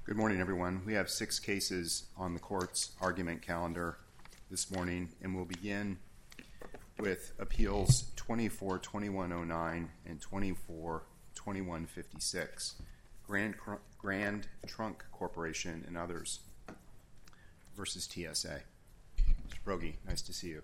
Good morning, everyone. We have 6 cases on the court's argument calendar this morning, and we'll begin with Appeals 24-2109 and 24-2156, Grand Trunk Corporation and others versus TSA. Mr. Broggi, nice to see you.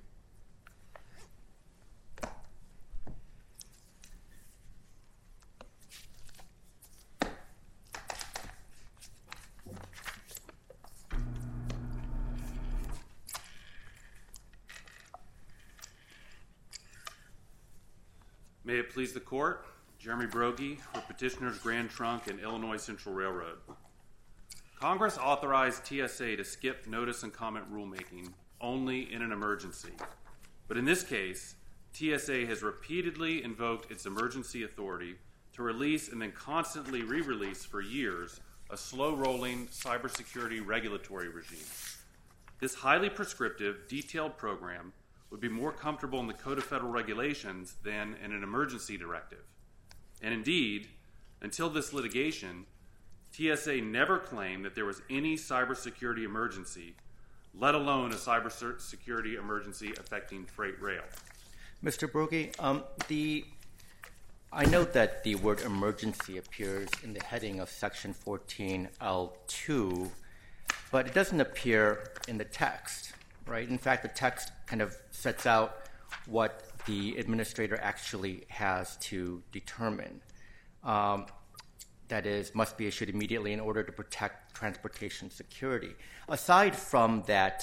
May it please the Court, Jeremy Broggi for Petitioners Grand Trunk and Illinois Central Railroad. Congress authorized TSA to skip notice and comment rulemaking only in an emergency. But in this case, TSA has repeatedly invoked its emergency authority to release and then constantly re-release for years a slow-rolling cybersecurity regulatory regime. This highly prescriptive, detailed program would be more comfortable in the Code of Federal Regulations than in an emergency directive. And indeed, until this litigation, TSA never claimed that there was any cybersecurity emergency, let alone a cybersecurity emergency affecting freight rail. Mr. Broggi, I note that the word emergency appears in the heading of Section 14L2, but it doesn't appear in the text. Right? In fact, the text kind of sets out what the administrator actually has to determine. That is, must be issued immediately in order to protect transportation security. Aside from that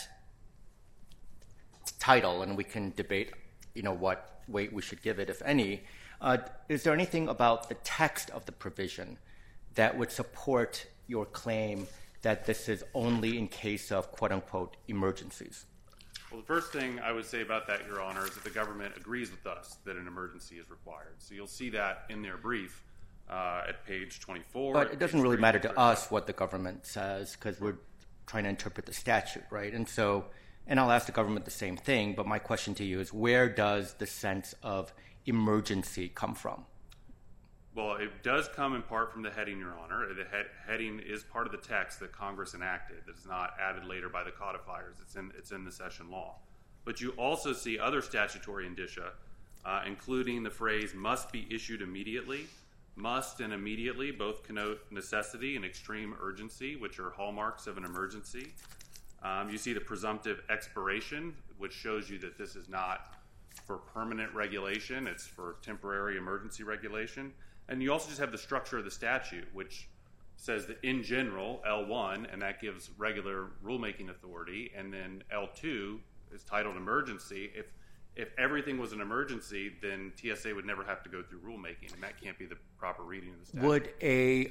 title, and we can debate, what weight we should give it, if any, is there anything about the text of the provision that would support your claim that this is only in case of quote-unquote emergencies? Well, the first thing I would say about that, Your Honor, is that the government agrees with us that an emergency is required. So you'll see that in their brief at page 24. But it doesn't really matter to us what the government says because we're trying to interpret the statute, right? And I'll ask the government the same thing, but my question to you is where does the sense of emergency come from? Well, it does come in part from the heading, Your Honor. The heading is part of the text that Congress enacted. It is not added later by the codifiers. It's in the session law. But you also see other statutory indicia, including the phrase must be issued immediately. Must and immediately both connote necessity and extreme urgency, which are hallmarks of an emergency. You see the presumptive expiration, which shows you that this is not for permanent regulation. It's for temporary emergency regulation. And you also just have the structure of the statute, which says that in general, L1, and that gives regular rulemaking authority, and then L2 is titled emergency. If everything was an emergency, then TSA would never have to go through rulemaking, and that can't be the proper reading of the statute. Would a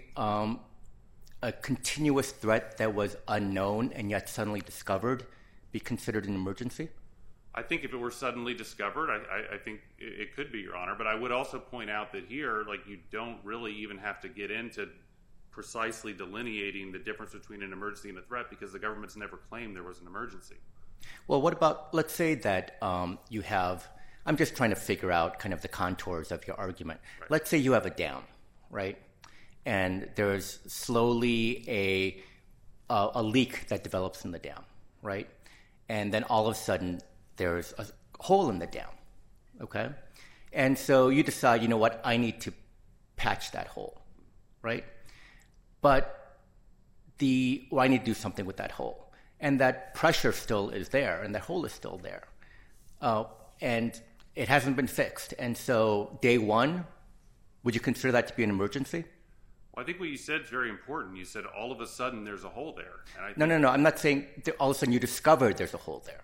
continuous threat that was unknown and yet suddenly discovered be considered an emergency? I think if it were suddenly discovered, I think it could be, Your Honor. But I would also point out that here, you don't really even have to get into precisely delineating the difference between an emergency and a threat because the government's never claimed there was an emergency. Well, what about, let's say that you have, I'm just trying to figure out kind of the contours of your argument. Right. Let's say you have a dam, right? And there's slowly a leak that develops in the dam, right? And then all of a sudden, there's a hole in the dam, okay? And so you decide, you know what, I need to patch that hole, right? But I need to do something with that hole. And that pressure still is there, and that hole is still there. And it hasn't been fixed. And so day one, would you consider that to be an emergency? Well, I think what you said is very important. You said all of a sudden there's a hole there. And No. I'm not saying all of a sudden you discovered there's a hole there.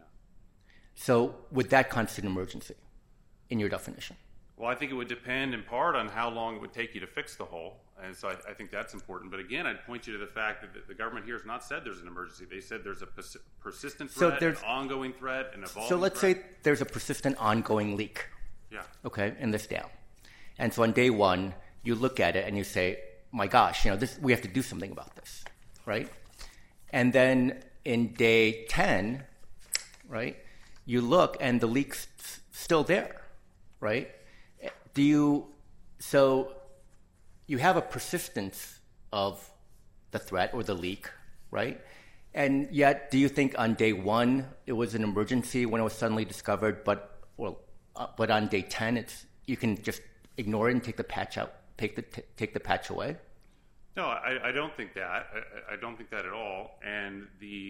So would that constitute an emergency in your definition? Well, I think it would depend in part on how long it would take you to fix the hole. And so I think that's important. But again, I'd point you to the fact that the government here has not said there's an emergency. They said there's a persistent threat, an ongoing threat, an evolving threat. So let's say there's a persistent ongoing leak, in this dam. And so on day one, you look at it and you say, my gosh, we have to do something about this, right? And then in day 10, right, you look and the leak's still there, right? So you have a persistence of the threat or the leak, right? And yet, do you think on day one it was an emergency when it was suddenly discovered, but on day 10 you can just ignore it and take the patch out, take the patch away? No, I don't think that. I don't think that at all. And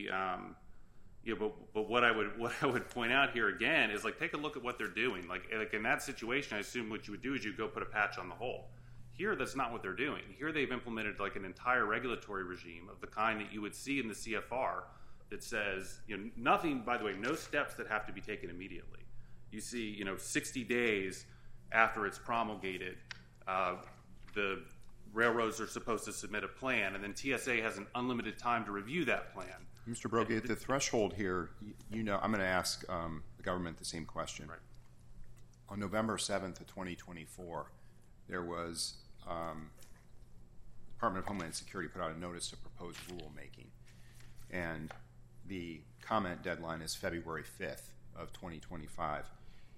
but what I would point out here again is like take a look at what they're doing. Like in that situation, I assume what you would do is you go put a patch on the hole. Here, that's not what they're doing. Here, they've implemented like an entire regulatory regime of the kind that you would see in the CFR that says, nothing. By the way, no steps that have to be taken immediately. You see, 60 days after it's promulgated, the railroads are supposed to submit a plan, and then TSA has an unlimited time to review that plan. Mr. Brogate, the threshold here, I'm going to ask the government the same question. Right. On November 7th of 2024, there was Department of Homeland Security put out a notice of proposed rulemaking, and the comment deadline is February 5th of 2025.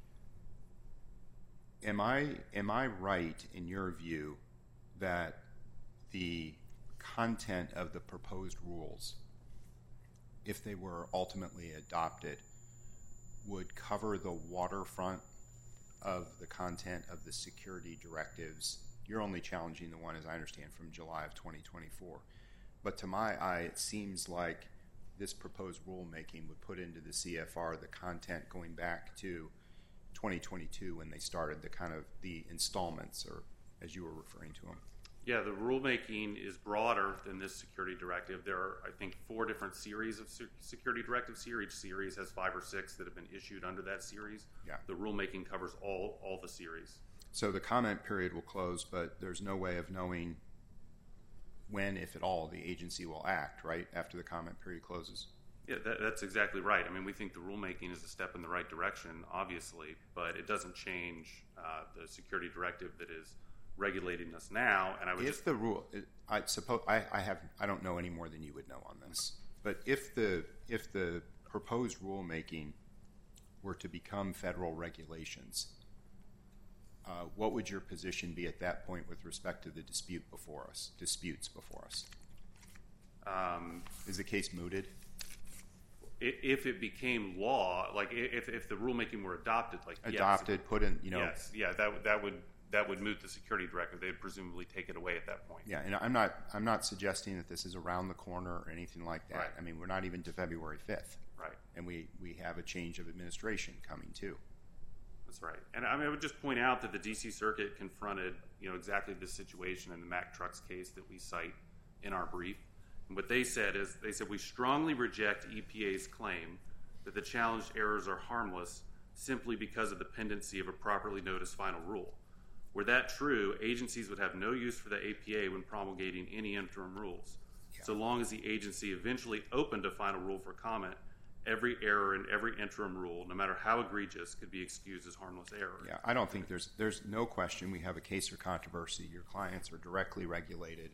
Am I right in your view that the content of the proposed rules, if they were ultimately adopted, would cover the waterfront of the content of the security directives? You're only challenging the one, as I understand, from July of 2024. But to my eye, it seems like this proposed rulemaking would put into the CFR the content going back to 2022 when they started the installments, or as you were referring to them. Yeah, the rulemaking is broader than this security directive. There are, I think, 4 different series of security directives here. Each series has 5 or 6 that have been issued under that series. Yeah. The rulemaking covers all the series. So the comment period will close, but there's no way of knowing when, if at all, the agency will act, right, after the comment period closes? Yeah, that's exactly right. I mean, we think the rulemaking is a step in the right direction, obviously, but it doesn't change the security directive that is regulating us now. And I would the rule, I suppose I don't know any more than you would know on this, but if the proposed rulemaking were to become federal regulations, what would your position be at that point with respect to the disputes before us? Is the case mooted? If it became law, like if the rulemaking were adopted, adopted, yes, put in, yes, yeah, that would moot the security directive. They'd presumably take it away at that point. Yeah, and I'm not suggesting that this is around the corner or anything like that. Right. I mean, we're not even to February 5th. Right. And we have a change of administration coming too. That's right. And I would just point out that the D.C. Circuit confronted, exactly this situation in the Mack Trucks case that we cite in our brief. And what they said is, we strongly reject EPA's claim that the challenged errors are harmless simply because of the pendency of a properly noticed final rule. Were that true, agencies would have no use for the APA when promulgating any interim rules. Yeah. So long as the agency eventually opened a final rule for comment, every error in every interim rule, no matter how egregious, could be excused as harmless error. Yeah, I don't think there's no question we have a case or controversy. Your clients are directly regulated.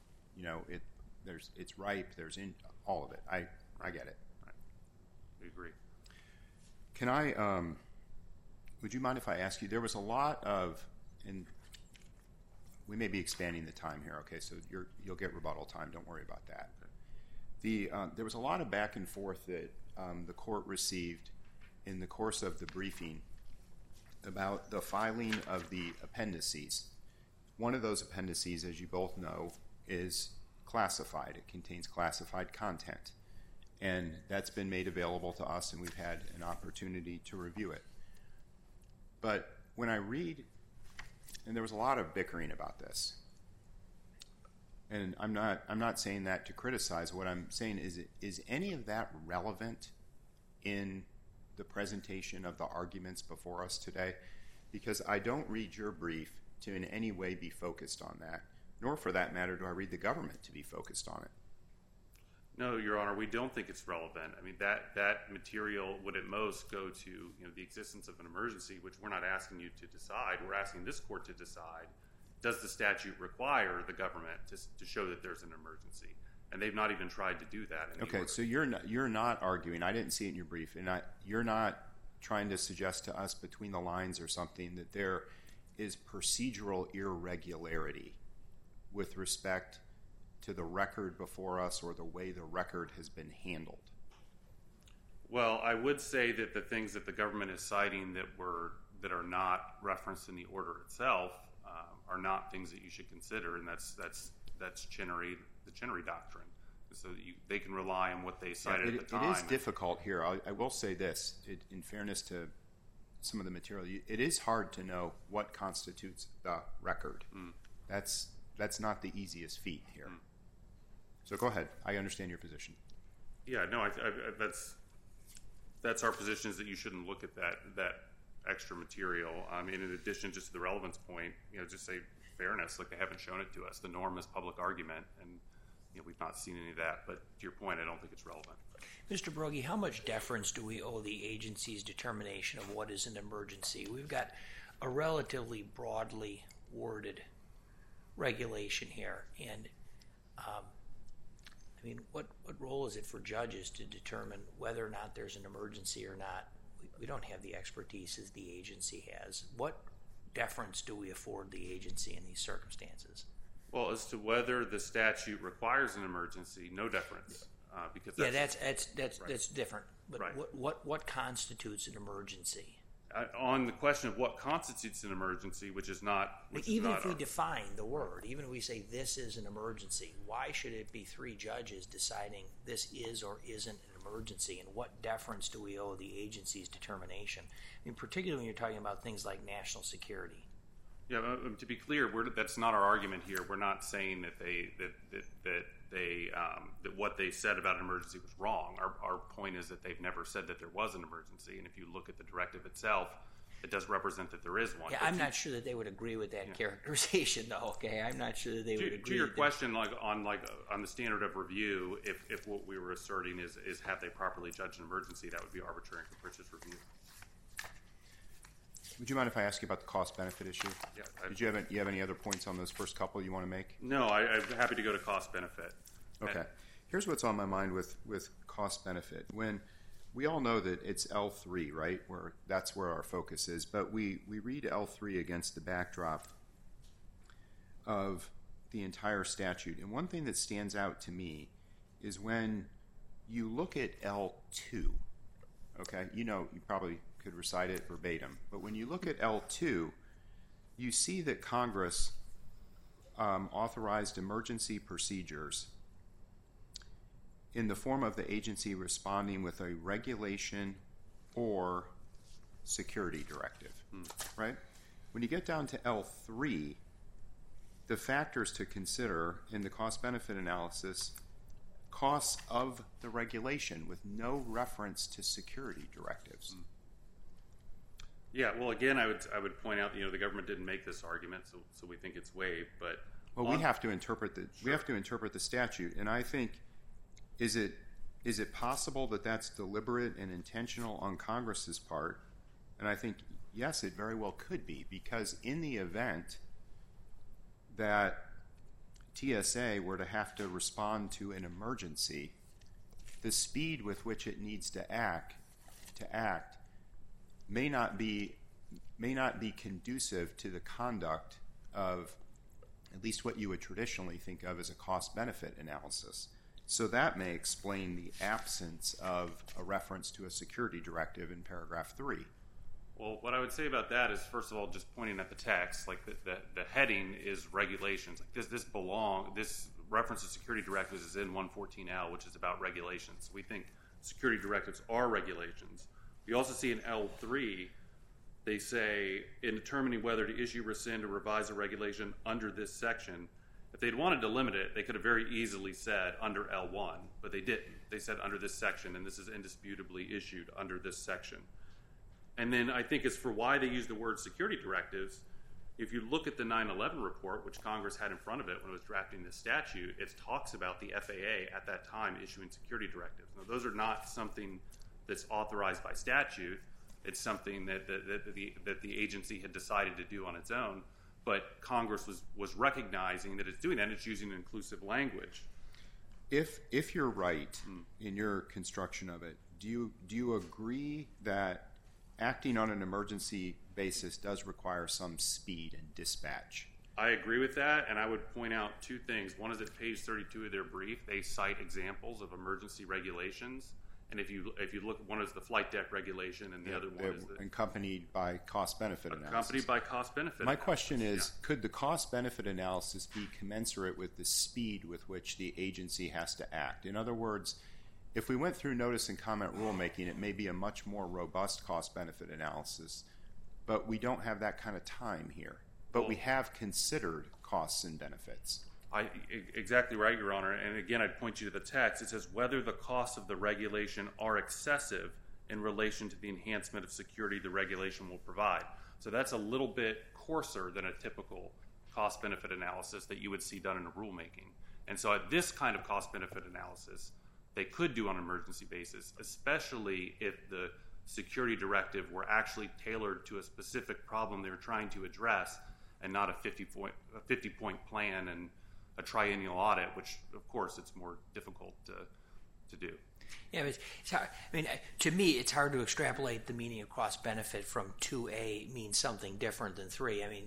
It's ripe. There's in all of it. I get it. Right. We agree. Can I? Would you mind if I ask you? There was a lot of, and we may be expanding the time here. Okay, so you'll get rebuttal time. Don't worry about that. Okay. There was a lot of back and forth that the court received in the course of the briefing about the filing of the appendices. One of those appendices, as you both know, is classified. It contains classified content, and that's been made available to us, and we've had an opportunity to review it. But when I read, and there was a lot of bickering about this, and I'm not saying that to criticize. What I'm saying is any of that relevant in the presentation of the arguments before us today? Because I don't read your brief to in any way be focused on that, nor for that matter do I read the government to be focused on it. No, Your Honor, we don't think it's relevant. I mean, that material would at most go to the existence of an emergency, which we're not asking you to decide. We're asking this court to decide, does the statute require the government to show that there's an emergency? And they've not even tried to do that. Okay, so you're not arguing. I didn't see it in your brief. And you're not trying to suggest to us between the lines or something that there is procedural irregularity with respect to the record before us or the way the record has been handled? Well, I would say that the things that the government is citing that are not referenced in the order itself are not things that you should consider, and that's Chenery, the Chenery doctrine. So they can rely on what they cited at the time. It is difficult here. I will say this, in fairness to some of the material, it is hard to know what constitutes the record. That's not the easiest feat here. So go ahead. I understand your position. Yeah, no, that's our position, is that you shouldn't look at that extra material. I mean, in addition, just to the relevance point, just say fairness, like they haven't shown it to us. The norm is public argument, and we've not seen any of that. But to your point, I don't think it's relevant. Mr. Broggie, how much deference do we owe the agency's determination of what is an emergency? We've got a relatively broadly worded regulation here, and I mean, what role is it for judges to determine whether or not there's an emergency or not? We don't have the expertise as the agency has. What deference do we afford the agency in these circumstances? Well, as to whether the statute requires an emergency, no deference. Because that's different. But right. What constitutes an emergency? On the question of what constitutes an emergency, which is not... Even if we define the word, even if we say this is an emergency, why should it be three judges deciding this is or isn't an emergency, and what deference do we owe the agency's determination? I mean, particularly when you're talking about things like national security. Yeah, to be clear, that's not our argument here. We're not saying that that what they said about an emergency was wrong. Our point is that they've never said that there was an emergency, and if you look at the directive itself, it does represent that there is one. Yeah, I'm not sure that they would agree with that characterization, though. Okay, I'm not sure that they would agree. To your question, on the standard of review, if what we were asserting is have they properly judged an emergency, that would be arbitrary and capricious review. Would you mind if I ask you about the cost-benefit issue? Yeah. Did you have any other points on those first couple you want to make? No, I'm happy to go to cost-benefit. Okay. Here's what's on my mind with cost-benefit. When we all know that it's L3, right? That's where our focus is. But we read L3 against the backdrop of the entire statute. And one thing that stands out to me is when you look at L2, okay? You probably could recite it verbatim. But when you look at L2, you see that Congress authorized emergency procedures in the form of the agency responding with a regulation or security directive, right? When you get down to L3, the factors to consider in the cost-benefit analysis, costs of the regulation with no reference to security directives. Yeah, well, again, I would point out, the government didn't make this argument, so we think it's waived. But we have to interpret the statute, and I think is it possible that that's deliberate and intentional on Congress's part? And I think yes, it very well could be, because in the event that TSA were to have to respond to an emergency, the speed with which it needs to act may not be conducive to the conduct of at least what you would traditionally think of as a cost-benefit analysis. So that may explain the absence of a reference to a security directive in paragraph 3. Well, what I would say about that is, first of all, just pointing at the text, like the heading is regulations. Like this reference to security directives is in 114L, which is about regulations. We think security directives are regulations. We also see in L3, they say, in determining whether to issue, rescind, or revise a regulation under this section, if they'd wanted to limit it, they could have very easily said under L1, but they didn't. They said under this section, and this is indisputably issued under this section. And then I think as for why they use the word security directives, if you look at the 9/11 report, which Congress had in front of it when it was drafting this statute, it talks about the FAA at that time issuing security directives. Now, those are not something that's authorized by statute. It's something that the agency had decided to do on its own. But Congress was recognizing that it's doing that, and it's using inclusive language. If you're right in your construction of it, do you agree that acting on an emergency basis does require some speed and dispatch? I agree with that, and I would point out two things. One is at page 32 of their brief, they cite examples of emergency regulations. And if you look, one is the flight deck regulation, and the other one is accompanied by cost-benefit analysis. Accompanied by cost-benefit. My question is, could the cost-benefit analysis be commensurate with the speed with which the agency has to act? In other words, if we went through notice and comment rulemaking, it may be a much more robust cost-benefit analysis, but we don't have that kind of time here. But we have considered costs and benefits. Exactly right, Your Honor. And again, I'd point you to the text. It says whether the costs of the regulation are excessive in relation to the enhancement of security the regulation will provide. So that's a little bit coarser than a typical cost-benefit analysis that you would see done in a rulemaking. And so at this kind of cost-benefit analysis, they could do on an emergency basis, especially if the security directive were actually tailored to a specific problem they were trying to address and not a 50-point plan and a triennial audit, which, of course, it's more difficult to do. Yeah, it's hard. I mean, to me, it's hard to extrapolate the meaning of cost-benefit from 2A means something different than 3. I mean,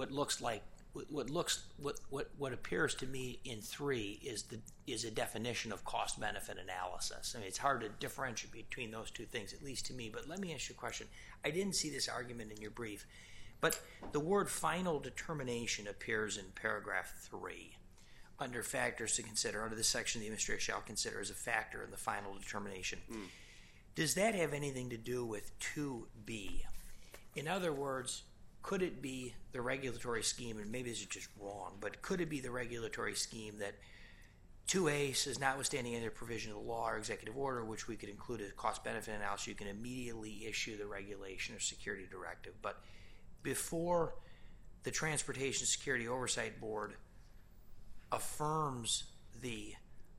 what appears to me in 3 is a definition of cost-benefit analysis. I mean, it's hard to differentiate between those two things, at least to me. But let me ask you a question. I didn't see this argument in your brief, but the word final determination appears in paragraph 3 under factors to consider. Under this section, the administrator shall consider as a factor in the final determination. Does that have anything to do with 2B? In other words, could it be the regulatory scheme, and maybe this is just wrong, but could it be the regulatory scheme that 2A says, notwithstanding any provision of the law or executive order, which we could include as cost-benefit analysis, you can immediately issue the regulation or security directive. But before the Transportation Security Oversight Board affirms the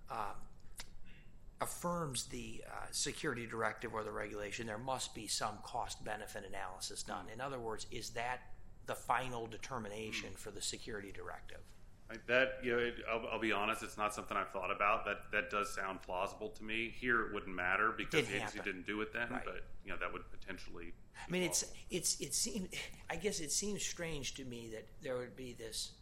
security directive or the regulation, there must be some cost-benefit analysis done. In other words, is that the final determination for the security directive? I'll be honest, it's not something I've thought about. That does sound plausible to me. Here, it wouldn't matter because the agency didn't do it then, right. But that would potentially. I mean, I guess it seems strange to me that there would be this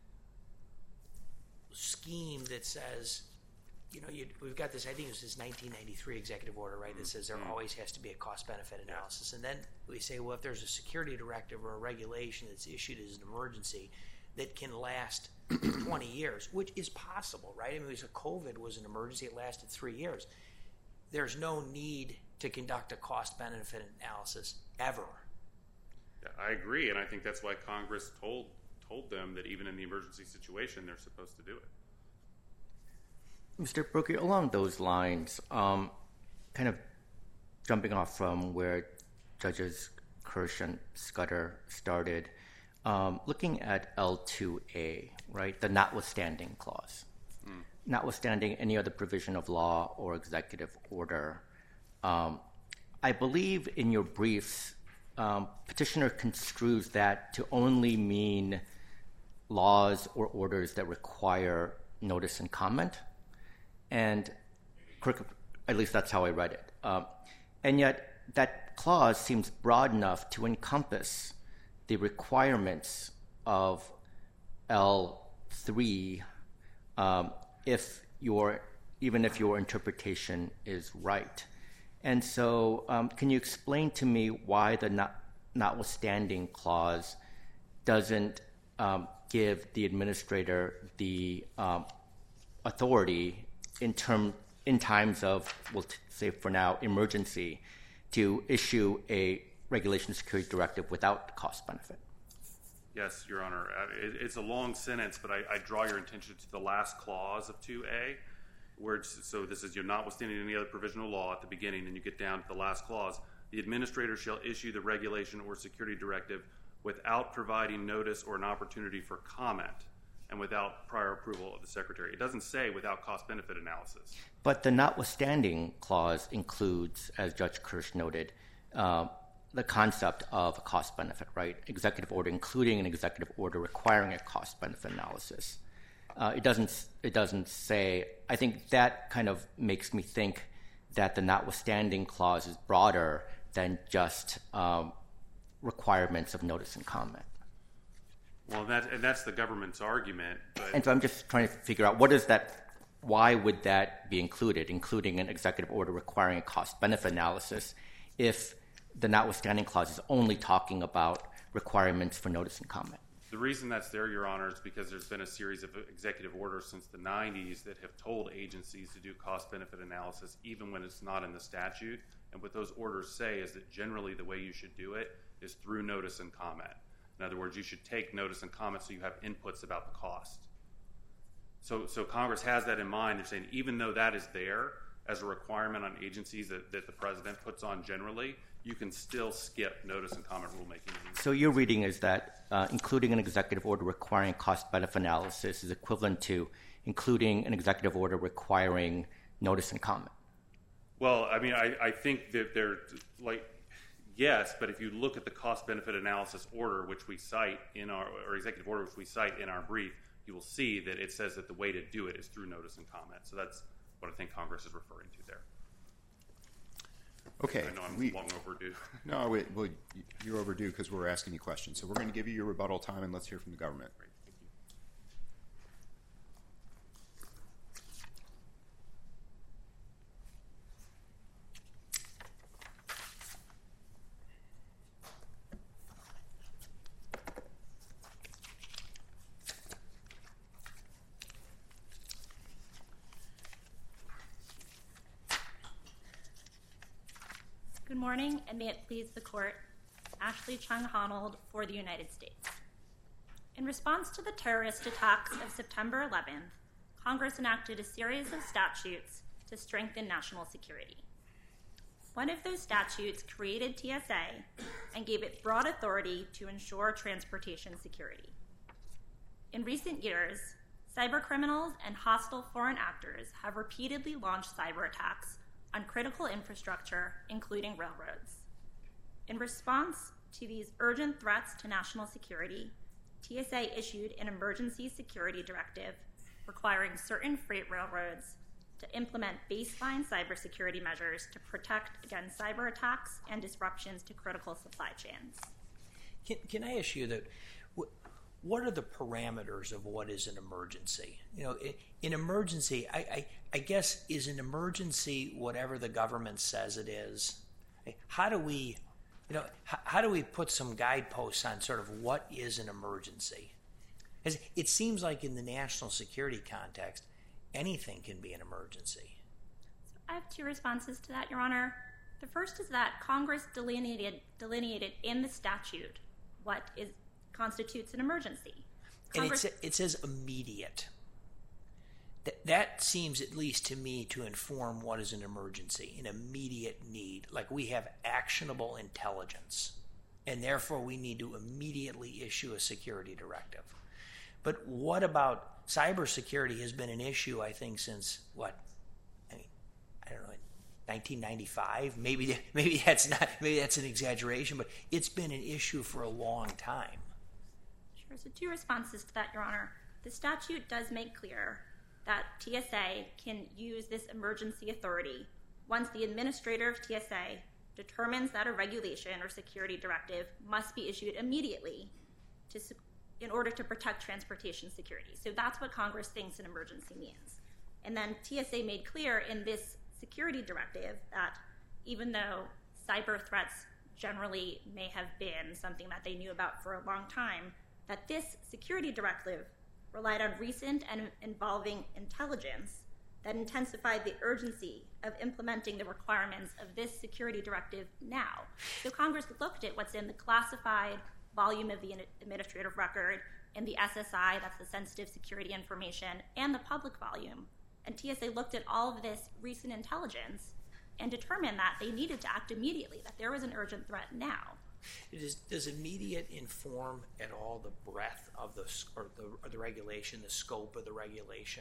scheme that says, we've got this, I think it was this 1993 executive order, right, that says there always has to be a cost-benefit analysis. And then we say, well, if there's a security directive or a regulation that's issued as an emergency that can last 20 years, which is possible, right? I mean, COVID was an emergency. It lasted 3 years. There's no need to conduct a cost-benefit analysis ever. I agree, and I think that's why Congress told them that even in the emergency situation, they're supposed to do it. Mr. Brookie, along those lines, kind of jumping off from where Judges Kirsch and Scudder started, looking at L2A, right, the notwithstanding clause, notwithstanding any other provision of law or executive order, I believe in your briefs, petitioner construes that to only mean laws or orders that require notice and comment. And at least that's how I read it. And yet that clause seems broad enough to encompass the requirements of L3 even if your interpretation is right. And so can you explain to me why the notwithstanding clause doesn't give the administrator the authority in times of, we'll say for now, emergency, to issue a regulation security directive without cost benefit? Yes, Your Honor. It's a long sentence, but I draw your attention to the last clause of 2A, so this is, you're notwithstanding any other provisional law at the beginning, and you get down to the last clause. The administrator shall issue the regulation or security directive without providing notice or an opportunity for comment and without prior approval of the secretary. It doesn't say without cost-benefit analysis. But the notwithstanding clause includes, as Judge Kirsch noted, the concept of a cost-benefit, right? Executive order, including an executive order requiring a cost-benefit analysis. It doesn't say. I think that kind of makes me think that the notwithstanding clause is broader than just requirements of notice and comment. Well, that's the government's argument. But And so I'm just trying to figure out why would that be including an executive order requiring a cost-benefit analysis if the notwithstanding clause is only talking about requirements for notice and comment? the reason that's there, Your Honor, is because there's been a series of executive orders since the 90s that have told agencies to do cost-benefit analysis even when it's not in the statute. And what those orders say is that generally the way you should do it is through notice and comment. In other words, you should take notice and comment so you have inputs about the cost. So Congress has that in mind. They're saying even though that is there as a requirement on agencies that the president puts on generally, you can still skip notice and comment rulemaking. So your reading is that including an executive order requiring cost-benefit analysis is equivalent to including an executive order requiring notice and comment? Well, I mean, I think that they're like, yes, but if you look at the cost-benefit analysis order, which we cite in our, or executive order, which we cite in our brief, you will see that it says that the way to do it is through notice and comment. So that's what I think Congress is referring to there. Okay. I know I'm long overdue. No, well, you're overdue because we're asking you questions. So we're going to give you your rebuttal time, and let's hear from the government. Great, thank you. Good morning, and may it please the Court. Ashley Chung-Honnold for the United States. In response to the terrorist attacks of September 11th, Congress enacted a series of statutes to strengthen national security. One of those statutes created TSA and gave it broad authority to ensure transportation security. In recent years, cybercriminals and hostile foreign actors have repeatedly launched cyber attacks on critical infrastructure, including railroads. In response to these urgent threats to national security, TSA issued an emergency security directive requiring certain freight railroads to implement baseline cybersecurity measures to protect against cyber attacks and disruptions to critical supply chains. Can I ask you that? What are the parameters of what is an emergency? You know, in emergency, I guess, is an emergency whatever the government says it is? How do we, how do we put some guideposts on sort of what is an emergency? As it seems like in the national security context, anything can be an emergency. So I have two responses to that, Your Honor. The first is that Congress delineated in the statute what constitutes an emergency. And it says immediate. That seems, at least to me, to inform what is an emergency, an immediate need. Like we have actionable intelligence, and therefore we need to immediately issue a security directive. But what about cybersecurity has been an issue, I think, since what? I mean, I don't know, 1995. Maybe that's an exaggeration, but it's been an issue for a long time. Sure. So two responses to that, Your Honor. The statute does make clear that TSA can use this emergency authority once the administrator of TSA determines that a regulation or security directive must be issued immediately in order to protect transportation security. So that's what Congress thinks an emergency means. And then TSA made clear in this security directive that even though cyber threats generally may have been something that they knew about for a long time, that this security directive relied on recent and involving intelligence that intensified the urgency of implementing the requirements of this security directive now. So Congress looked at what's in the classified volume of the administrative record, and the SSI, that's the sensitive security information, and the public volume. And TSA looked at all of this recent intelligence and determined that they needed to act immediately, that there was an urgent threat now. Does immediate inform at all the breadth of the regulation, the scope of the regulation?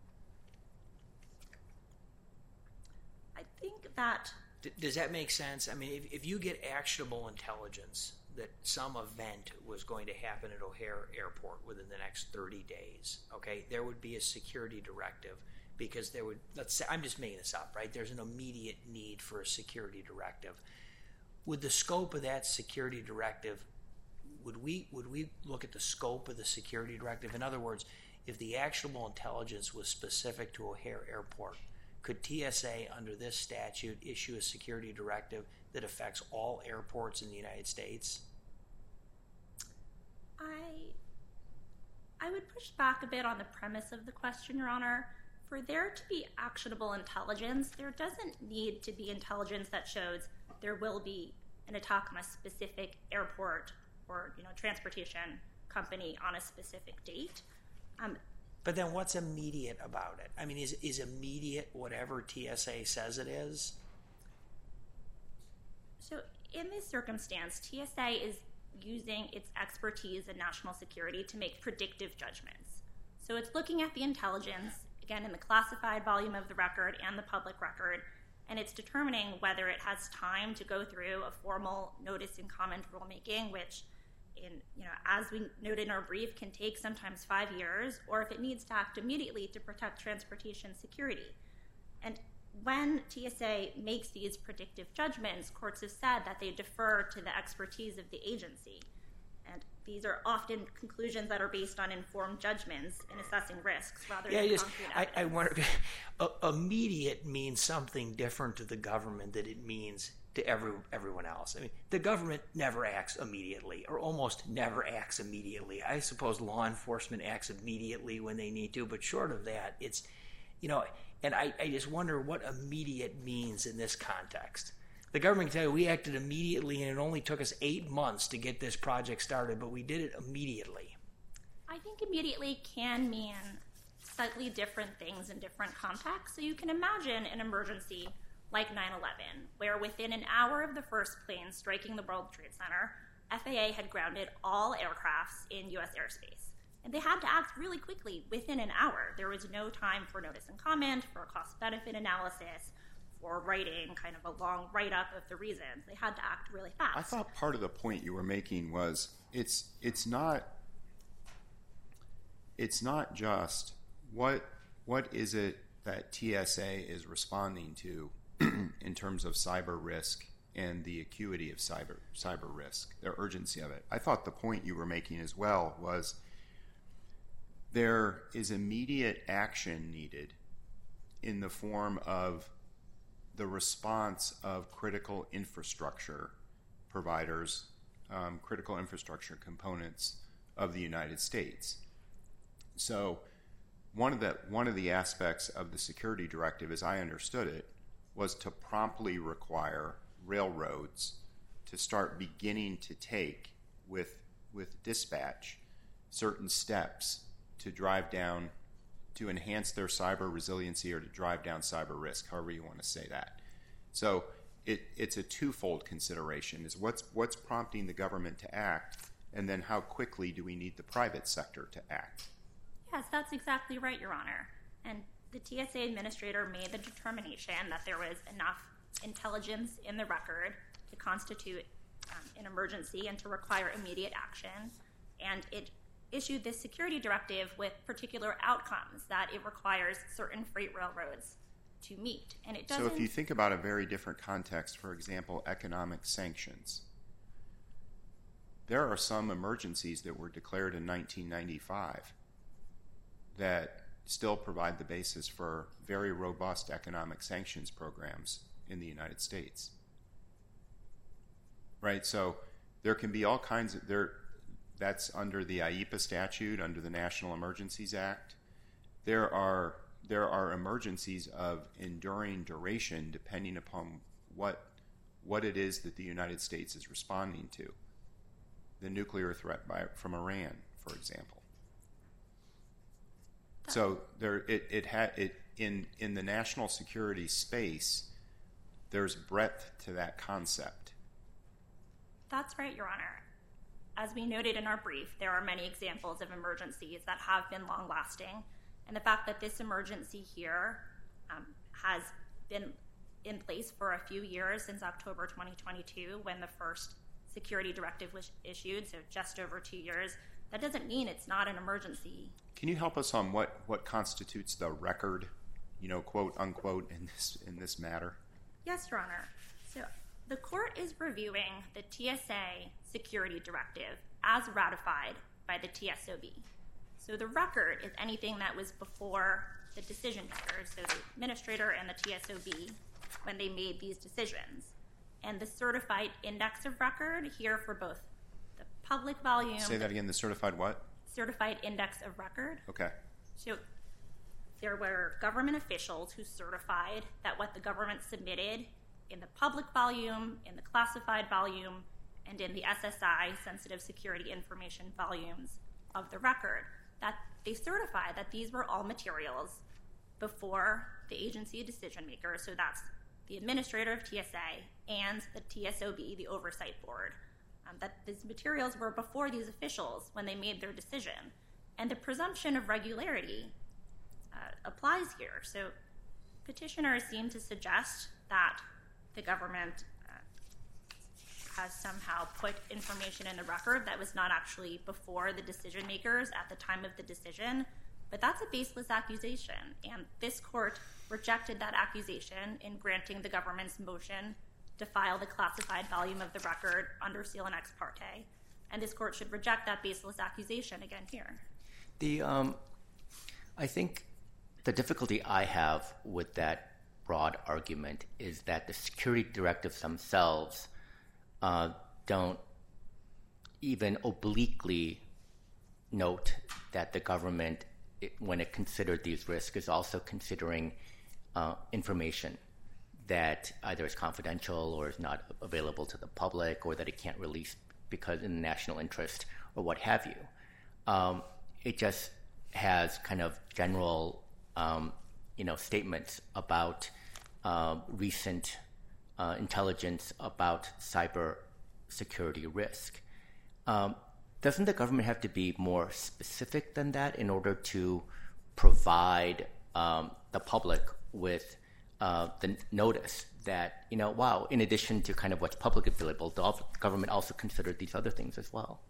I think that... Does that make sense? I mean, if you get actionable intelligence that some event was going to happen at O'Hare Airport within the next 30 days, okay, there would be a security directive because there would, let's say, I'm just making this up, right? There's an immediate need for a security directive. Would the scope of that security directive would we look at the scope of the security directive? In other words, if the actionable intelligence was specific to O'Hare Airport, could TSA under this statute issue a security directive that affects all airports in the United States? I would push back a bit on the premise of the question, Your Honor. For there to be actionable intelligence, there doesn't need to be intelligence that shows there will be an attack on a specific airport or transportation company on a specific date. But then what's immediate about it? I mean, is immediate whatever TSA says it is? So in this circumstance, TSA is using its expertise in national security to make predictive judgments. So it's looking at the intelligence, again, in the classified volume of the record and the public record, and it's determining whether it has time to go through a formal notice and comment rulemaking, which, as we noted in our brief, can take sometimes 5 years, or if it needs to act immediately to protect transportation security. And when TSA makes these predictive judgments, courts have said that they defer to the expertise of the agency. And these are often conclusions that are based on informed judgments in assessing risks rather than concrete evidence. I wonder, immediate means something different to the government than it means to everyone else. I mean, the government never acts immediately, or almost never acts immediately. I suppose law enforcement acts immediately when they need to, but short of that, it's, and I just wonder what immediate means in this context. The government can tell you we acted immediately and it only took us 8 months to get this project started, but we did it immediately. I think immediately can mean slightly different things in different contexts. So you can imagine an emergency like 9/11, where within an hour of the first plane striking the World Trade Center, FAA had grounded all aircrafts in U.S. airspace. And they had to act really quickly within an hour. There was no time for notice and comment, for a cost-benefit analysis, for writing kind of a long write-up of the reasons. They had to act really fast. I thought part of the point you were making was it's not just what is it that TSA is responding to in terms of cyber risk and the acuity of cyber risk, the urgency of it. I thought the point you were making as well was there is immediate action needed in the form of the response of critical infrastructure providers, critical infrastructure components of the United States. So one of the aspects of the security directive, as I understood it, was to promptly require railroads to start beginning to take with dispatch certain steps to drive down, to enhance their cyber resiliency or to drive down cyber risk, however you want to say that. So it's a twofold consideration, is what's prompting the government to act, and then how quickly do we need the private sector to act? Yes, that's exactly right, Your Honor. And the TSA administrator made the determination that there was enough intelligence in the record to constitute an emergency and to require immediate action. And it issued this security directive with particular outcomes that it requires certain freight railroads to meet. And it doesn't. So if you think about a very different context, for example, economic sanctions, there are some emergencies that were declared in 1995 that still provide the basis for very robust economic sanctions programs in the United States. Right? So there can be all kinds of... That's under the IEPA statute, under the National Emergencies Act. There are emergencies of enduring duration depending upon what it is that the United States is responding to. The nuclear threat from Iran, for example. So in the national security space, there's breadth to that concept. That's right, Your Honor. As we noted in our brief, there are many examples of emergencies that have been long-lasting, and the fact that this emergency here has been in place for a few years, since October 2022, when the first security directive was issued, so just over 2 years, that doesn't mean it's not an emergency. Can you help us on what constitutes the record, quote unquote, in this matter? Yes, Your Honor. So the court is reviewing the TSA security directive as ratified by the TSOB. So the record is anything that was before the decision makers, so the administrator and the TSOB, when they made these decisions. And the certified index of record here for both the public volume... Say that again, the certified what? Certified index of record. Okay. So there were government officials who certified that what the government submitted in the public volume, in the classified volume, and in the SSI, sensitive security information volumes of the record, that they certified that these were all materials before the agency decision maker, so that's the administrator of TSA and the TSOB, the oversight board, that these materials were before these officials when they made their decision. And the presumption of regularity applies here. So petitioners seem to suggest that the government has somehow put information in the record that was not actually before the decision makers at the time of the decision, but that's a baseless accusation, and this court rejected that accusation in granting the government's motion to file the classified volume of the record under seal and ex parte, and this court should reject that baseless accusation again here. I think the difficulty I have with that broad argument is that the security directives themselves don't even obliquely note that the government, when it considered these risks, is also considering information that either is confidential or is not available to the public, or that it can't release because in the national interest or what have you. It just has kind of general statements about recent intelligence about cyber security risk. Doesn't the government have to be more specific than that in order to provide the public with the notice that, wow, in addition to kind of what's publicly available, the government also considered these other things as well?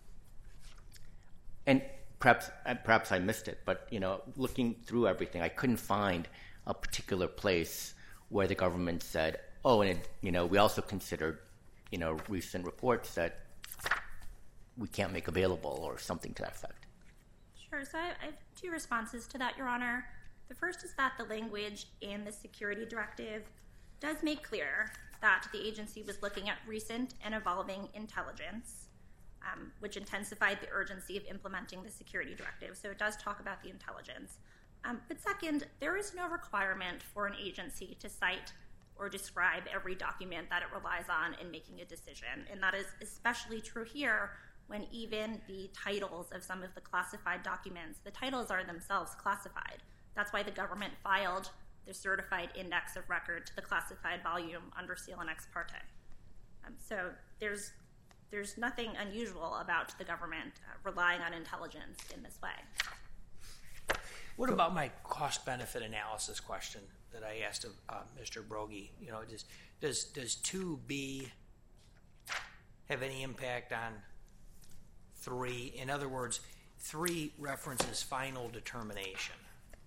And perhaps I missed it, but looking through everything, I couldn't find a particular place where the government said, oh, and we also considered recent reports that we can't make available, or something to that effect. Sure. So I have two responses to that, Your Honor. The first is that the language in the security directive does make clear that the agency was looking at recent and evolving intelligence, which intensified the urgency of implementing the security directive. So it does talk about the intelligence. But second, there is no requirement for an agency to cite or describe every document that it relies on in making a decision. And that is especially true here, when even the titles of some of the classified documents, the titles are themselves classified. That's why the government filed the certified index of record to the classified volume under seal and ex parte. So there's nothing unusual about the government relying on intelligence in this way. What about my cost-benefit analysis question that I asked of Mr. Broggie? Does 2B have any impact on 3? In other words, 3 references final determination.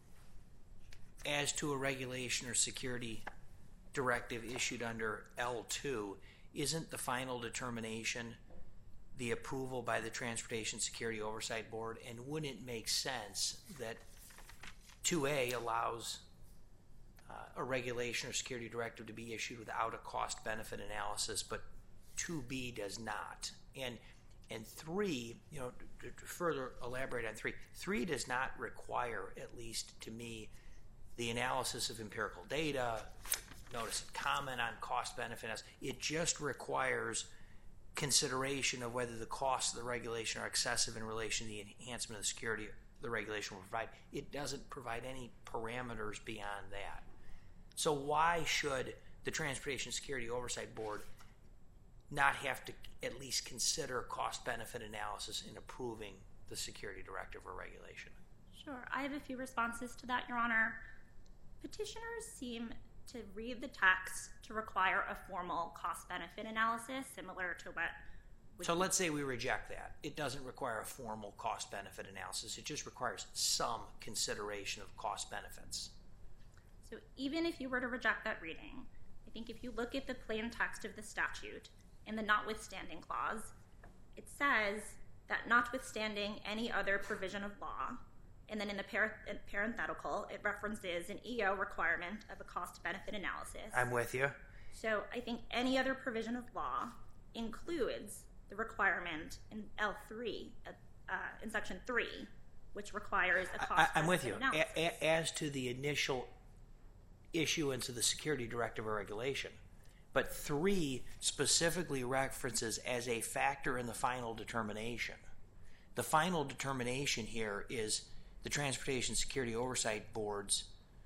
As to a regulation or security directive issued under L2, isn't the final determination the approval by the Transportation Security Oversight Board? And wouldn't it make sense that 2A allows a regulation or security directive to be issued without a cost-benefit analysis, but 2B does not? And 3, to further elaborate on 3 does not require, at least to me, the analysis of empirical data, notice and comment on cost-benefit. It just requires consideration of whether the costs of the regulation are excessive in relation to the enhancement of the security the regulation will provide. It doesn't provide any parameters beyond that. So why should the Transportation Security Oversight Board not have to at least consider cost-benefit analysis in approving the security directive or regulation? Sure. I have a few responses to that, Your Honor. Petitioners seem to read the text to require a formal cost-benefit analysis, similar to what... So let's say we reject that. It doesn't require a formal cost-benefit analysis. It just requires some consideration of cost-benefits. So even if you were to reject that reading, I think if you look at the plain text of the statute in the notwithstanding clause, it says that notwithstanding any other provision of law, and then in the parenthetical, it references an EO requirement of a cost-benefit analysis. I'm with you. So I think any other provision of law includes the requirement in L3, in Section 3, which requires a cost-benefit analysis. I'm with you. As to the initial issuance of the security directive or regulation, but 3 specifically references as a factor in the final determination. The final determination here is the Transportation Security Oversight Board's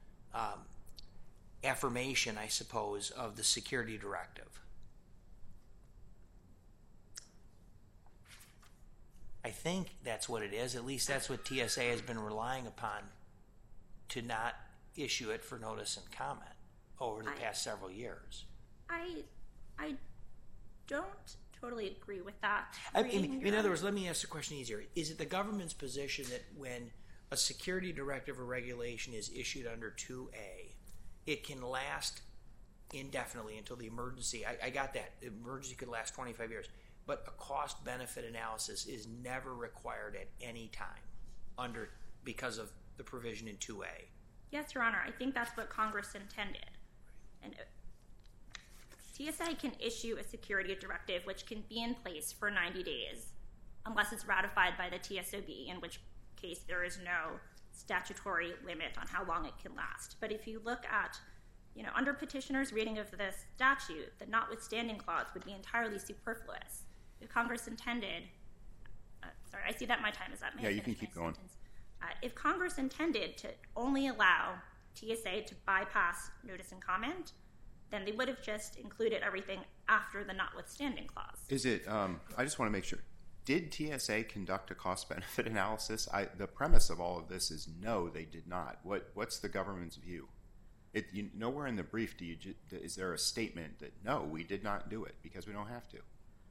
affirmation, I suppose, of the security directive. I think that's what it is. At least that's what TSA has been relying upon to not issue it for notice and comment over the past several years. I don't totally agree with that. In other words, let me ask the question easier. Is it the government's position that when a security directive or regulation is issued under 2A, it can last indefinitely until the emergency? I got that. The emergency could last 25 years. But a cost-benefit analysis is never required at any time because of the provision in 2A. Yes, Your Honor. I think that's what Congress intended. And TSA can issue a security directive which can be in place for 90 days unless it's ratified by the TSOB, in which case there is no statutory limit on how long it can last. But if you look at, under petitioner's reading of the statute, the notwithstanding clause would be entirely superfluous. If Congress intended, sorry, I see that my time is up. Yeah, you can keep going. If Congress intended to only allow TSA to bypass notice and comment, then they would have just included everything after the notwithstanding clause. Is it, I just want to make sure, did TSA conduct a cost-benefit analysis? The premise of all of this is no, they did not. What's the government's view? Nowhere in the brief is there a statement that, no, we did not do it because we don't have to.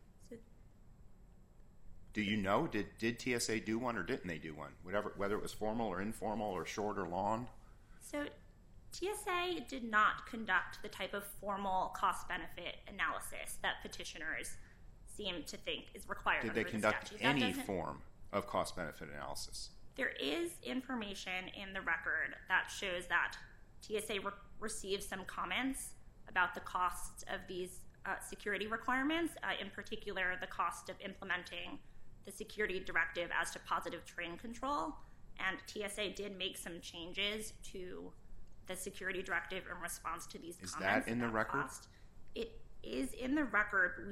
Do you know, did TSA do one or didn't they do one? Whether it was formal or informal or short or long? So TSA did not conduct the type of formal cost-benefit analysis that petitioners seem to think is required under the statute. Did they conduct any form of cost-benefit analysis? There is information in the record that shows that TSA received some comments about the costs of these security requirements, in particular the cost of implementing the security directive as to positive train control, and TSA did make some changes to the security directive in response to these comments. Is that in the record? It is in the record.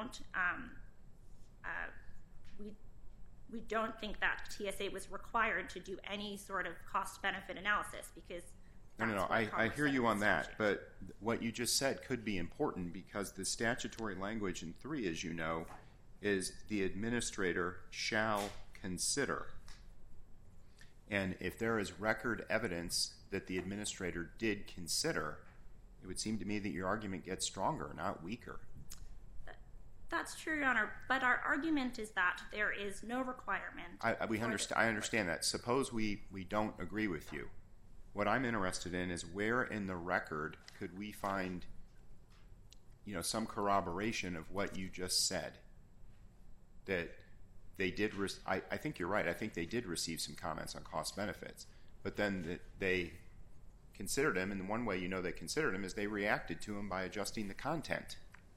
We don't think that TSA was required to do any sort of cost-benefit analysis because No. I hear you on that, but what you just said could be important because the statutory language in 3, as you know, is the administrator shall consider. And if there is record evidence that the administrator did consider, it would seem to me that your argument gets stronger, not weaker. That's true, Your Honor, but our argument is that there is no requirement. I understand that. Suppose we don't agree with you. What I'm interested in is where in the record could we find, some corroboration of what you just said. That they did. I think you're right. I think they did receive some comments on cost benefits, but then they considered them, and one way they considered them is they reacted to them by adjusting the content.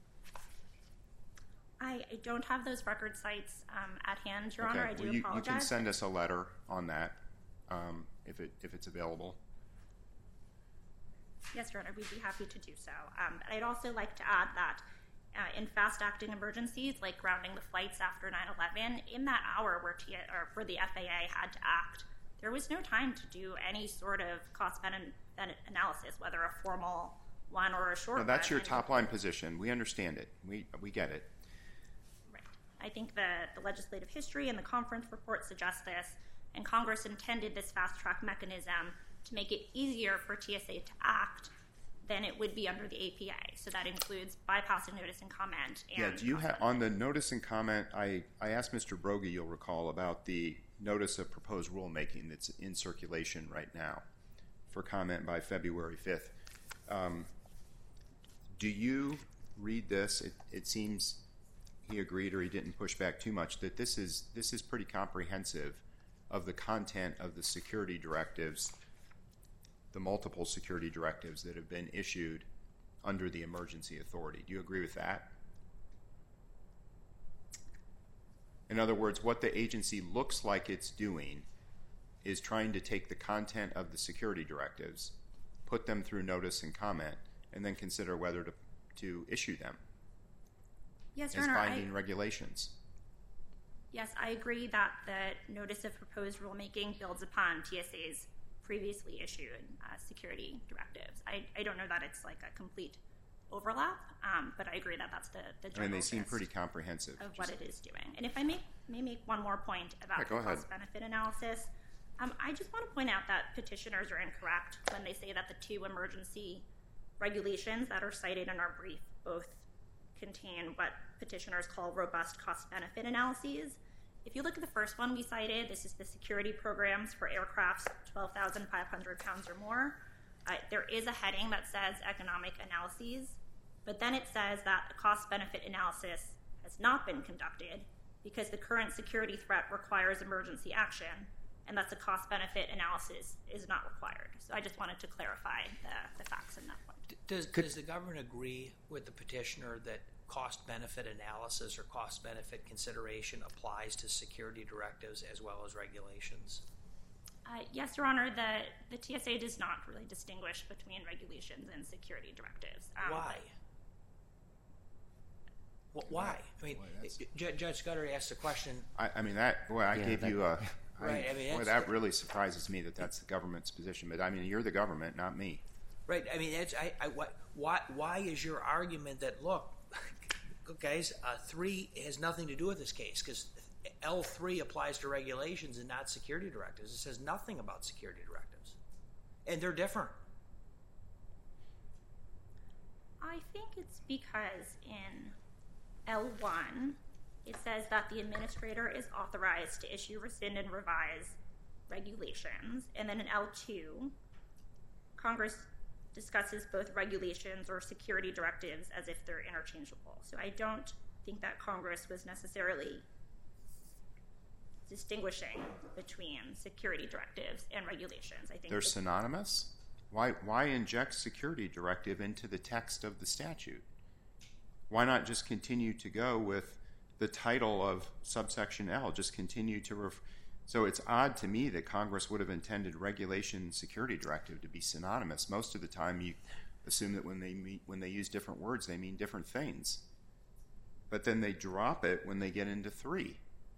I don't have those record sites at hand, Your Honor. I do apologize. You can send us a letter on that if it's available. Yes, Your Honor, we'd be happy to do so. I'd also like to add that in fast-acting emergencies, like grounding the flights after 9/11, in that hour where the FAA had to act, there was no time to do any sort of cost-benefit analysis, whether a formal one or a short one. That's your top-line position. We understand it. We get it. Right. I think the legislative history and the conference report suggest this, and Congress intended this fast-track mechanism to make it easier for TSA to act than it would be under the APA. So that includes bypassing notice and comment. Do you have on the notice and comment? I asked Mr. Brogy, you'll recall, about the notice of proposed rulemaking that's in circulation right now for comment by February 5th. Do you read this? It seems he agreed, or he didn't push back too much, that this is pretty comprehensive of the content of the security directives, the multiple security directives that have been issued under the emergency authority. Do you agree with that? In other words, what the agency looks like it's doing is trying to take the content of the security directives, put them through notice and comment, and then consider whether to issue them Yes, as Your Honor, binding regulations. Yes, I agree that the notice of proposed rulemaking builds upon TSA's previously issued security directives. I don't know that it's like a complete overlap, but I agree that that's the general They seem gist pretty comprehensive. of what it is doing. And if I may make one more point about Yeah, go the ahead. cost-benefit analysis, I just want to point out that petitioners are incorrect when they say that the two emergency regulations that are cited in our brief both contain what petitioners call robust cost-benefit analyses. If you look at the first one we cited, this is the security programs for aircrafts 12,500 pounds or more. There is a heading that says economic analyses, but then it says that a cost-benefit analysis has not been conducted because the current security threat requires emergency action, and thus a cost-benefit analysis is not required. So I just wanted to clarify the facts in that point. Does the government agree with the petitioner that cost-benefit analysis or cost-benefit consideration applies to security directives as well as regulations? Yes, Your Honor, the TSA does not really distinguish between regulations and security directives. Why? Why? I mean, Judge Scudder asked the question. I gave you a... Right, I mean, that really surprises me that that's the government's position. But I mean, you're the government, not me. Right. I mean, why is your argument that, look, guys, 3 has nothing to do with this case because L3 applies to regulations and not security directives. It says nothing about security directives, and they're different. I think it's because in L1, it says that the administrator is authorized to issue, rescind, and revise regulations. And then in L2, Congress discusses both regulations or security directives as if they're interchangeable. So I don't think that Congress was necessarily distinguishing between security directives and regulations. I think they're synonymous? Why inject security directive into the text of the statute? Why not just continue to go with the title of subsection L? Just continue to So it's odd to me that Congress would have intended regulation and security directive to be synonymous. Most of the time you assume that when they use different words, they mean different things. But then they drop it when they get into 3.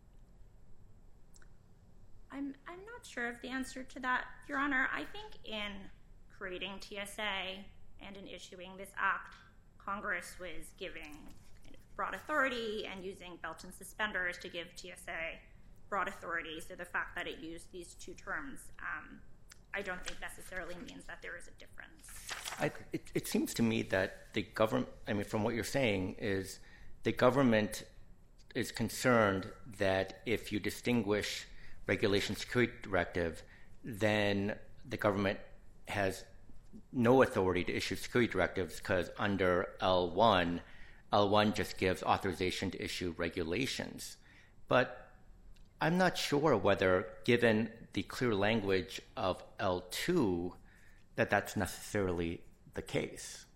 I'm not sure of the answer to that, Your Honor. I think in creating TSA and in issuing this act, Congress was giving kind of broad authority and using belt and suspenders to give TSA broad authority. So the fact that it used these 2 terms, I don't think necessarily means that there is a difference. It seems to me that the government, from what you're saying, is the government is concerned that if you distinguish regulation security directive, then the government has no authority to issue security directives because under L1 just gives authorization to issue regulations. But I'm not sure whether, given the clear language of L2, that that's necessarily the case.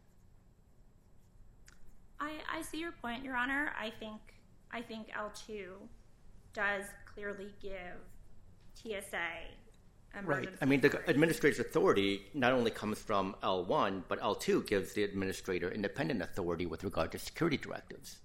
I see your point, Your Honor. I think L2 does clearly give TSA emergency Right. The administrator's authority not only comes from L1, but L2 gives the administrator independent authority with regard to security directives.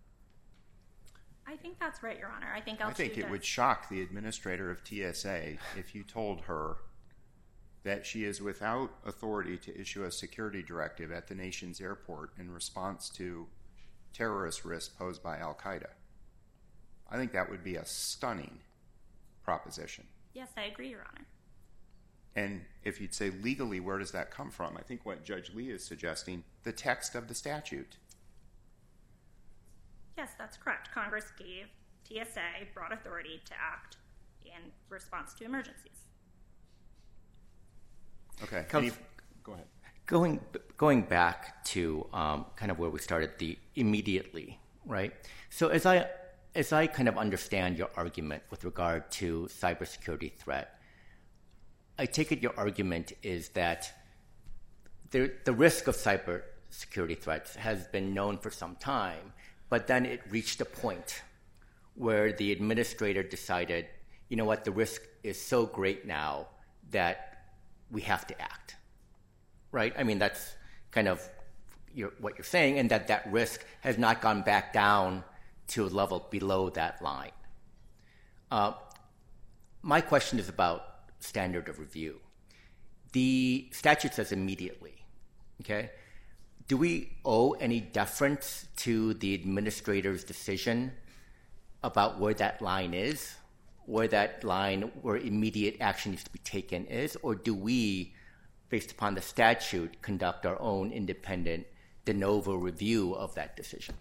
I think that's right, Your Honor. I think it would shock the administrator of TSA if you told her that she is without authority to issue a security directive at the nation's airport in response to terrorist risk posed by Al-Qaeda. I think that would be a stunning proposition. Yes, I agree, Your Honor. And if you'd say legally, where does that come from? I think what Judge Lee is suggesting, the text of the statute. Yes, that's correct. Congress gave TSA broad authority to act in response to emergencies. Okay. Go ahead. Going back to kind of where we started, the immediately, right? So as I kind of understand your argument with regard to cybersecurity threat, I take it your argument is that the risk of cybersecurity threats has been known for some time, but then it reached a point where the administrator decided, you know what, the risk is so great now that we have to act, right? I mean, that's kind of what you're saying, and that risk has not gone back down to a level below that line. My question is about standard of review. The statute says immediately, okay? Do we owe any deference to the administrator's decision about where that line is, where that line where immediate action needs to be taken is, or do we, based upon the statute, conduct our own independent de novo review of that decision?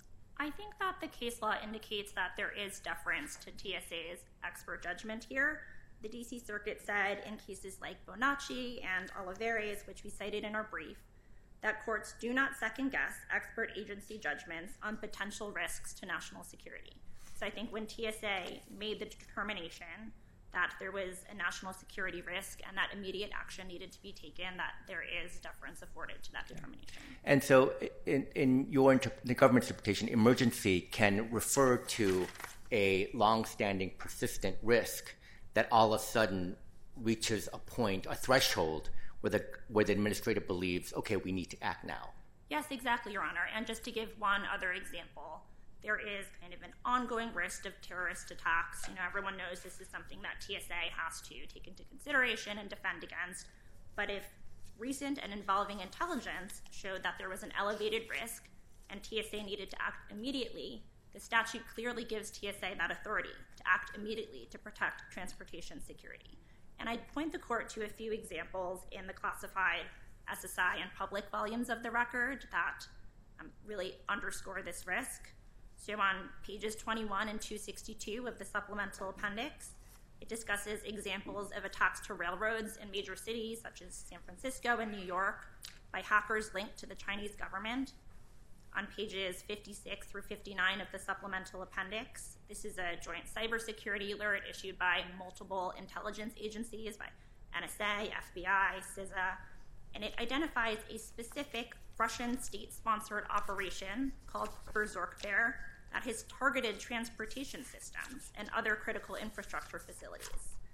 I think that the case law indicates that there is deference to TSA's expert judgment here. The D.C. Circuit said in cases like Bonacci and Olivares, which we cited in our brief, that courts do not second-guess expert agency judgments on potential risks to national security. So I think when TSA made the determination that there was a national security risk and that immediate action needed to be taken, that there is deference afforded to that determination. And so in the government's interpretation, emergency can refer to a long-standing persistent risk that all of a sudden reaches a point, a threshold, where the administrator believes, okay, we need to act now. Yes, exactly, Your Honor. And just to give one other example, there is kind of an ongoing risk of terrorist attacks. You know, everyone knows this is something that TSA has to take into consideration and defend against. But if recent and involving intelligence showed that there was an elevated risk and TSA needed to act immediately, the statute clearly gives TSA that authority to act immediately to protect transportation security. And I'd point the court to a few examples in the classified SSI and public volumes of the record that really underscore this risk. So on pages 21 and 262 of the supplemental appendix, it discusses examples of attacks to railroads in major cities such as San Francisco and New York by hackers linked to the Chinese government. On pages 56 through 59 of the supplemental appendix, this is a joint cybersecurity alert issued by multiple intelligence agencies, by NSA, FBI, CISA, and it identifies a specific Russian state-sponsored operation called Berserk Bear that has targeted transportation systems and other critical infrastructure facilities.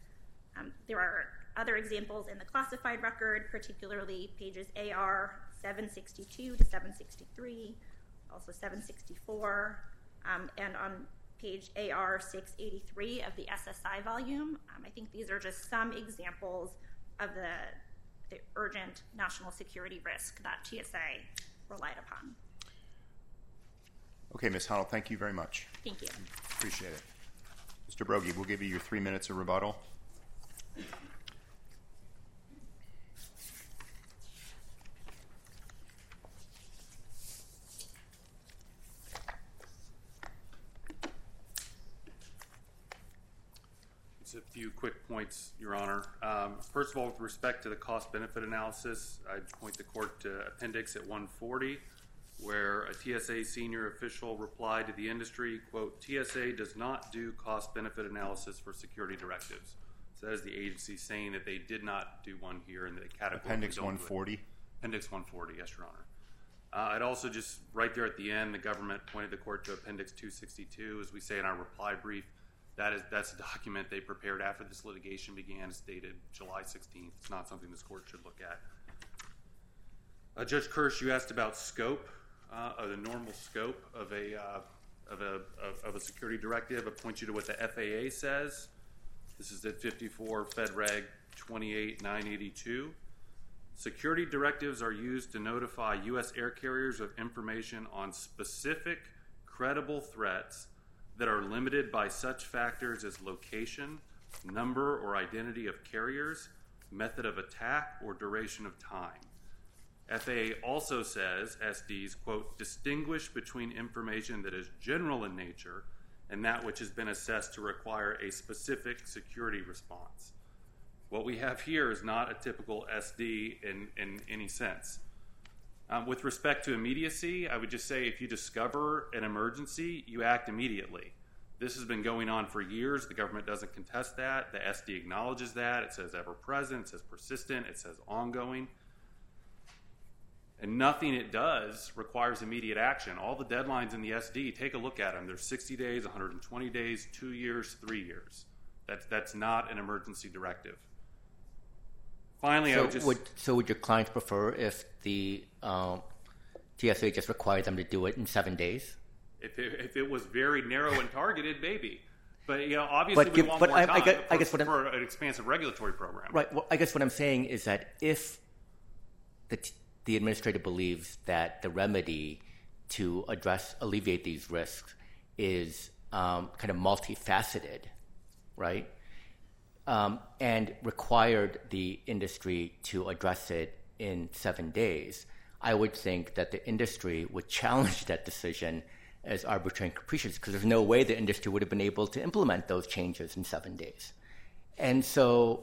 There are other examples in the classified record, particularly pages AR 762 to 763, also 764, and on page AR 683 of the SSI volume. I think these are just some examples of the urgent national security risk that TSA relied upon. Okay, Ms. Huddle, thank you very much. Thank you. Appreciate it. Mr. Broggi, we'll give you your 3 minutes of rebuttal. Just a few quick points, Your Honor. First of all, with respect to the cost-benefit analysis, I'd point the court to appendix at 140, where a TSA senior official replied to the industry, quote, TSA does not do cost-benefit analysis for security directives. So that is the agency saying that they did not do one here in the category. Appendix 140? Appendix 140, yes, Your Honor. I'd also just, right there at the end, the government pointed the court to appendix 262. As we say in our reply brief, that's a document they prepared after this litigation began. It's dated July 16th. It's not something this court should look at. Judge Kirsch, you asked about scope, the normal scope of a security directive. I point you to what the FAA says. This is at 54 Fed Reg 28982. Security directives are used to notify U.S. air carriers of information on specific credible threats that are limited by such factors as location, number or identity of carriers, method of attack, or duration of time. FAA also says, SDs, quote, distinguish between information that is general in nature and that which has been assessed to require a specific security response. What we have here is not a typical SD in any sense. With respect to immediacy, I would just say if you discover an emergency, you act immediately. This has been going on for years. The government doesn't contest that. The SD acknowledges that. It says ever-present. It says persistent. It says ongoing. And nothing it does requires immediate action. All the deadlines in the SD, take a look at them. There's 60 days, 120 days, 2 years, 3 years. That's not an emergency directive. Finally, So would your clients prefer if the TSA just required them to do it in 7 days? If it was very narrow and targeted, maybe. But obviously we want more time for an expansive regulatory program. Right. Well, I guess what I'm saying is that if the administrator believes that the remedy to alleviate these risks is kind of multifaceted, right? And required the industry to address it in 7 days, I would think that the industry would challenge that decision as arbitrary and capricious because there's no way the industry would have been able to implement those changes in 7 days. And so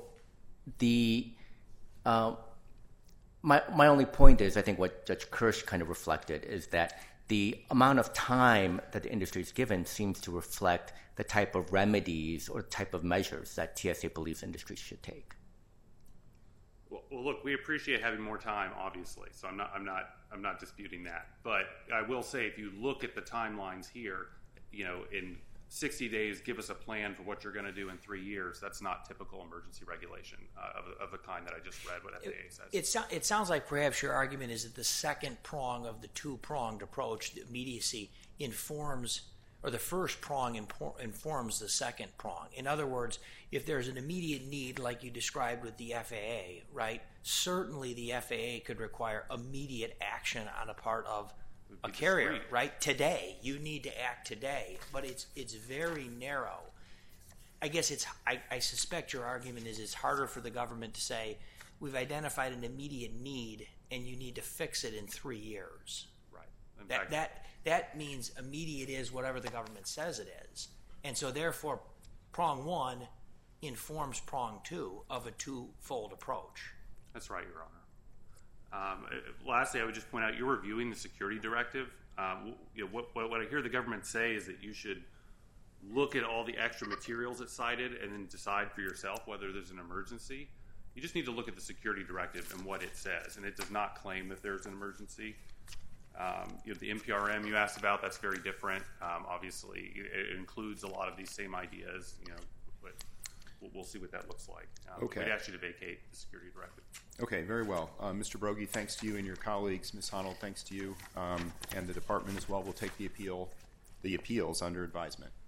my only point is, I think what Judge Kirsch kind of reflected is that the amount of time that the industry is given seems to reflect the type of remedies or type of measures that TSA believes industries should take. Well, look, we appreciate having more time, obviously. So I'm not disputing that. But I will say, if you look at the timelines here, in 60 days, give us a plan for what you're going to do in 3 years. That's not typical emergency regulation of the kind that I just read what FAA says. It sounds like perhaps your argument is that the second prong of the two-pronged approach, the immediacy, informs, or the first prong informs the second prong. In other words, if there's an immediate need, like you described with the FAA, right, certainly the FAA could require immediate action on a part of a carrier, right? Today, you need to act today, but it's very narrow. I guess I suspect your argument is it's harder for the government to say we've identified an immediate need and you need to fix it in 3 years. Right. That means immediate is whatever the government says it is, and so therefore, prong one informs prong two of a twofold approach. That's right, Your Honor. Lastly, I would just point out you're reviewing the security directive. What I hear the government say is that you should look at all the extra materials it cited and then decide for yourself whether there's an emergency. You just need to look at the security directive and what it says, and it does not claim that there's an emergency. The NPRM you asked about, that's very different. Obviously, it includes a lot of these same ideas, but we'll see what that looks like. Okay. We'd ask you to vacate the security directive. Okay, very well. Mr. Broggie, thanks to you and your colleagues. Ms. Honnold, thanks to you and the department as well. We'll take the appeals under advisement.